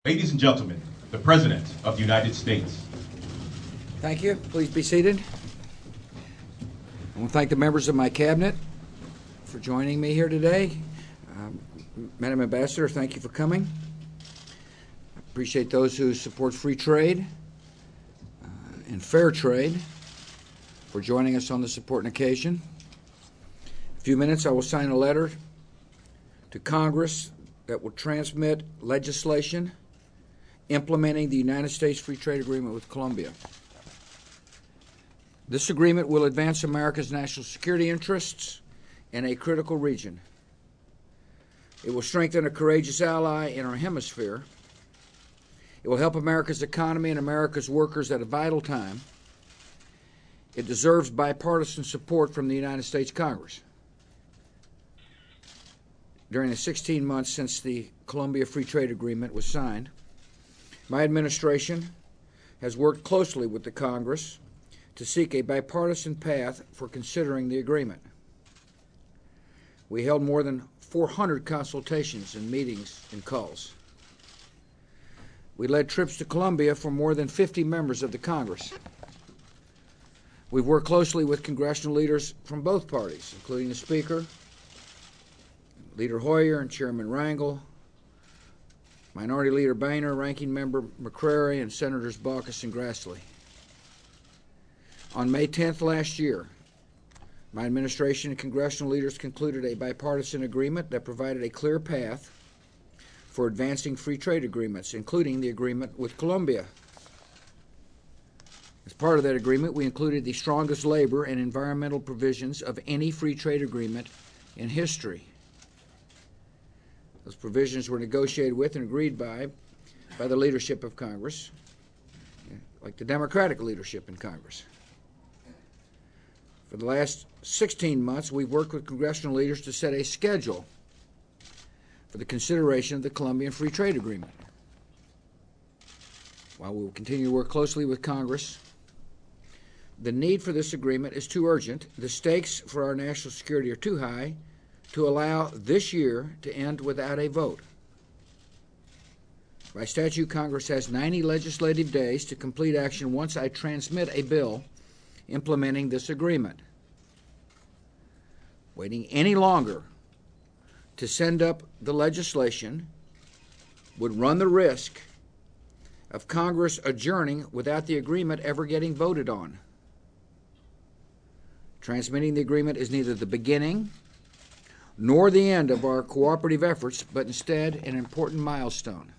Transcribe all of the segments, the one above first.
Ladies and gentlemen, the President of the United States. Thank you. Please be seated. I want to thank the members of my cabinet for joining me here today. Madam Ambassador, thank you for coming. I appreciate those who support free trade and fair trade for joining us on this important occasion. In a few minutes, I will sign a letter to Congress that will transmit legislation implementing the United States Free Trade Agreement with Colombia. This agreement will advance America's national security interests in a critical region. It will strengthen a courageous ally in our hemisphere. It will help America's economy and America's workers at a vital time. It deserves bipartisan support from the United States Congress. During the 16 months since the Colombia Free Trade Agreement was signed, my administration has worked closely with the Congress to seek a bipartisan path for considering the agreement. We held more than 400 consultations and meetings and calls. We led trips to Colombia for more than 50 members of the Congress. We've worked closely with congressional leaders from both parties, including the Speaker, Leader Hoyer and Chairman Rangel, Minority Leader Boehner, Ranking Member McCrary, and Senators Baucus and Grassley. On May 10th last year, my administration and congressional leaders concluded a bipartisan agreement that provided a clear path for advancing free trade agreements, including the agreement with Colombia. As part of that agreement, we included the strongest labor and environmental provisions of any free trade agreement in history. Those provisions were negotiated with and agreed by the leadership of Congress, like the Democratic leadership in Congress. For the last 16 months, we've worked with congressional leaders to set a schedule for the consideration of the Colombian Free Trade Agreement. While we will continue to work closely with Congress, the need for this agreement is too urgent. The stakes for our national security are too high to allow this year to end without a vote. By statute, Congress has 90 legislative days to complete action once I transmit a bill implementing this agreement. Waiting any longer to send up the legislation would run the risk of Congress adjourning without the agreement ever getting voted on. Transmitting the agreement is neither the beginning nor the end of our cooperative efforts, but instead an important milestone.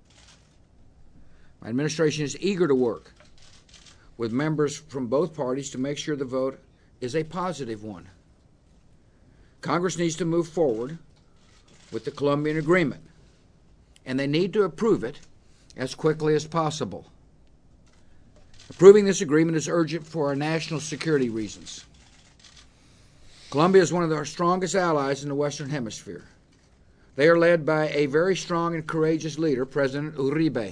My administration is eager to work with members from both parties to make sure the vote is a positive one. Congress needs to move forward with the Colombian agreement, and they need to approve it as quickly as possible. Approving this agreement is urgent for our national security reasons. Colombia is one of our strongest allies in the Western Hemisphere. They are led by a very strong and courageous leader, President Uribe.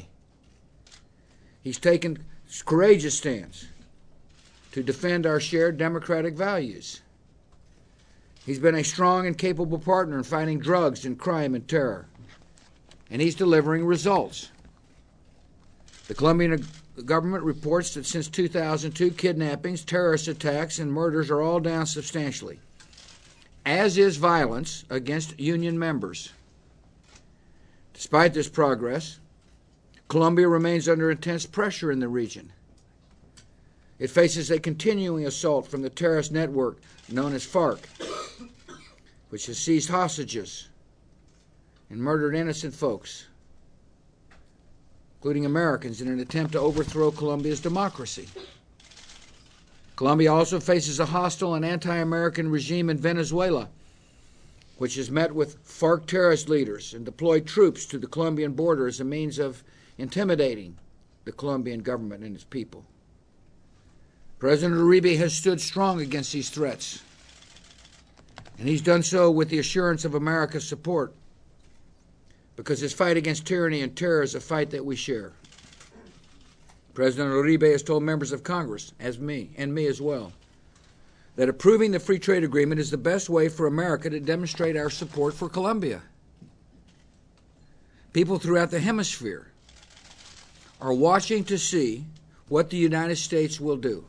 He's taken courageous stance to defend our shared democratic values. He's been a strong and capable partner in fighting drugs and crime and terror, and he's delivering results. The Colombian government reports that since 2002, kidnappings, terrorist attacks, and murders are all down substantially, as is violence against union members. Despite this progress, Colombia remains under intense pressure in the region. It faces a continuing assault from the terrorist network known as FARC, which has seized hostages and murdered innocent folks, including Americans, in an attempt to overthrow Colombia's democracy. Colombia also faces a hostile and anti-American regime in Venezuela, which has met with FARC terrorist leaders and deployed troops to the Colombian border as a means of intimidating the Colombian government and its people. President Uribe has stood strong against these threats, and he's done so with the assurance of America's support, because his fight against tyranny and terror is a fight that we share. President Uribe has told members of Congress, as me, and me as well, that approving the free trade agreement is the best way for America to demonstrate our support for Colombia. People throughout the hemisphere are watching to see what the United States will do.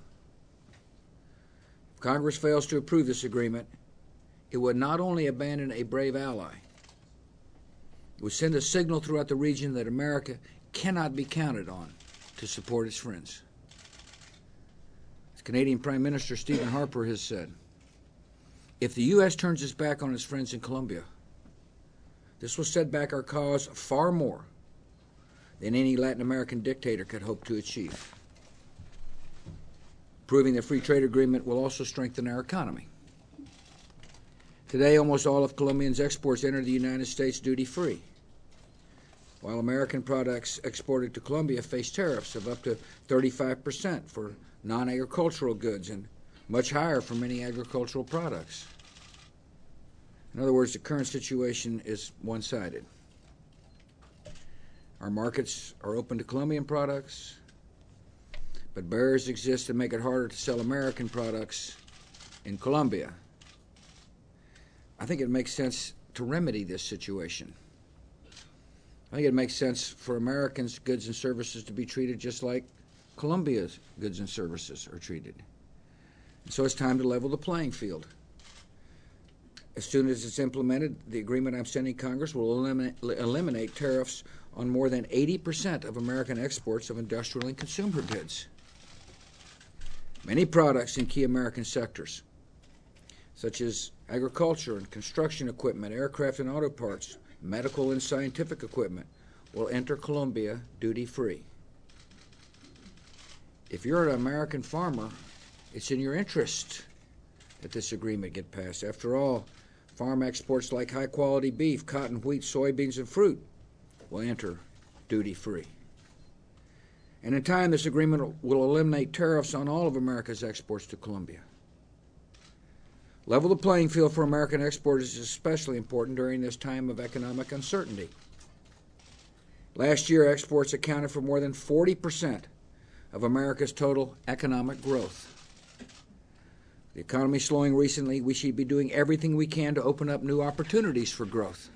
If Congress fails to approve this agreement, it would not only abandon a brave ally, it would send a signal throughout the region that America cannot be counted on to support its friends. As Canadian Prime Minister Stephen Harper has said, if the U.S. turns its back on its friends in Colombia, this will set back our cause far more than any Latin American dictator could hope to achieve. Approving the free trade agreement will also strengthen our economy. Today, almost all of Colombia's exports enter the United States duty-free, while American products exported to Colombia face tariffs of up to 35% for non-agricultural goods and much higher for many agricultural products. In other words, the current situation is one-sided. Our markets are open to Colombian products, but barriers exist to make it harder to sell American products in Colombia. I think it makes sense to remedy this situation. I think it makes sense for Americans' goods and services to be treated just like Colombia's goods and services are treated. And so it's time to level the playing field. As soon as it's implemented, the agreement I'm sending Congress will eliminate tariffs on more than 80% of American exports of industrial and consumer goods. Many products in key American sectors, such as agriculture and construction equipment, aircraft and auto parts, medical and scientific equipment, will enter Colombia duty-free. If you're an American farmer, it's in your interest that this agreement get passed. After all, farm exports like high-quality beef, cotton, wheat, soybeans, and fruit will enter duty-free. And in time, this agreement will eliminate tariffs on all of America's exports to Colombia. Level the playing field for American exporters is especially important during this time of economic uncertainty. Last year, exports accounted for more than 40% of America's total economic growth. The economy slowing recently, we should be doing everything we can to open up new opportunities for growth.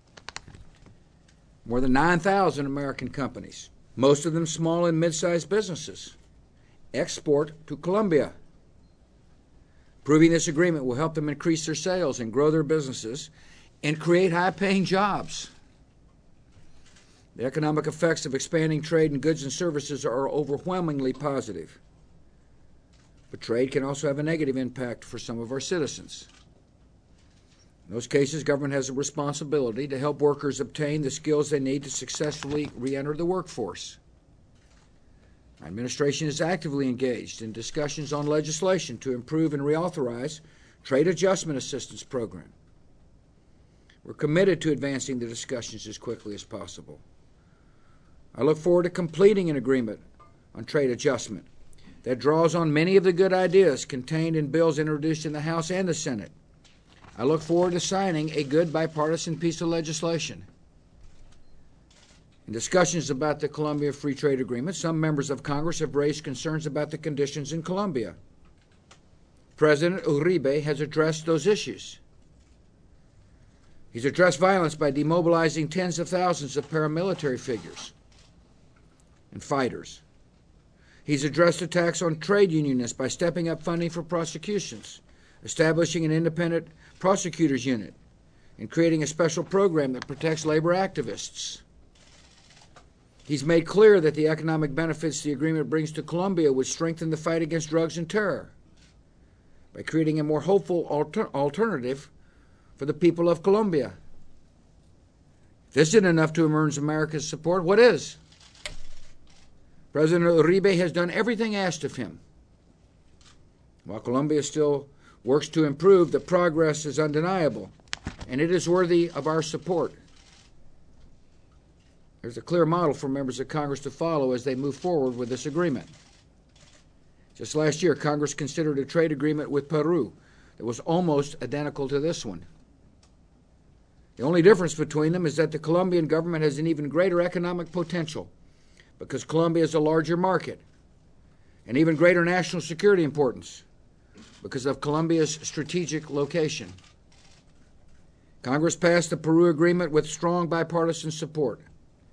More than 9,000 American companies, most of them small and mid-sized businesses, export to Colombia. Approving this agreement will help them increase their sales and grow their businesses and create high-paying jobs. The economic effects of expanding trade in goods and services are overwhelmingly positive. But trade can also have a negative impact for some of our citizens. In those cases, government has a responsibility to help workers obtain the skills they need to successfully re-enter the workforce. Our administration is actively engaged in discussions on legislation to improve and reauthorize Trade Adjustment Assistance Program. We're committed to advancing the discussions as quickly as possible. I look forward to completing an agreement on trade adjustment that draws on many of the good ideas contained in bills introduced in the House and the Senate. I look forward to signing a good bipartisan piece of legislation. In discussions about the Colombia Free Trade Agreement, some members of Congress have raised concerns about the conditions in Colombia. President Uribe has addressed those issues. He's addressed violence by demobilizing tens of thousands of paramilitary figures and fighters. He's addressed attacks on trade unionists by stepping up funding for prosecutions, establishing an independent prosecutors unit, and creating a special program that protects labor activists. He's made clear that the economic benefits the agreement brings to Colombia would strengthen the fight against drugs and terror by creating a more hopeful alternative for the people of Colombia. If this isn't enough to earn America's support, what is? President Uribe has done everything asked of him. While Colombia still works to improve, the progress is undeniable, and it is worthy of our support. There's a clear model for members of Congress to follow as they move forward with this agreement. Just last year, Congress considered a trade agreement with Peru that was almost identical to this one. The only difference between them is that the Colombian government has an even greater economic potential because Colombia is a larger market, and even greater national security importance because of Colombia's strategic location. Congress passed the Peru agreement with strong bipartisan support.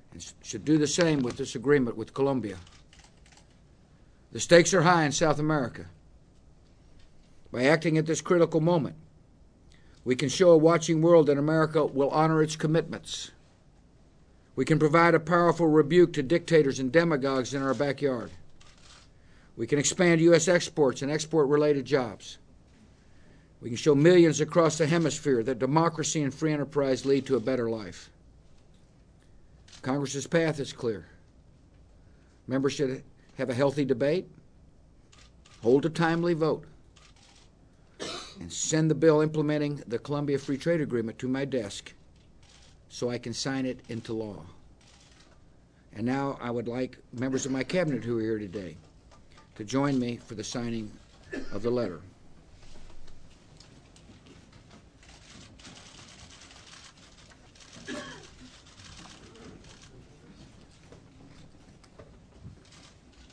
and should do the same with this agreement with Colombia. The stakes are high in South America. By acting at this critical moment, we can show a watching world that America will honor its commitments. We can provide a powerful rebuke to dictators and demagogues in our backyard. We can expand U.S. exports and export-related jobs. We can show millions across the hemisphere that democracy and free enterprise lead to a better life. Congress's path is clear. Members should have a healthy debate, hold a timely vote, and send the bill implementing the Colombia Free Trade Agreement to my desk so I can sign it into law. And now I would like members of my cabinet who are here today to join me for the signing of the letter.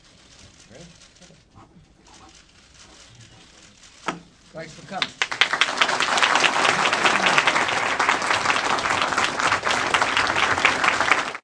Thanks for coming.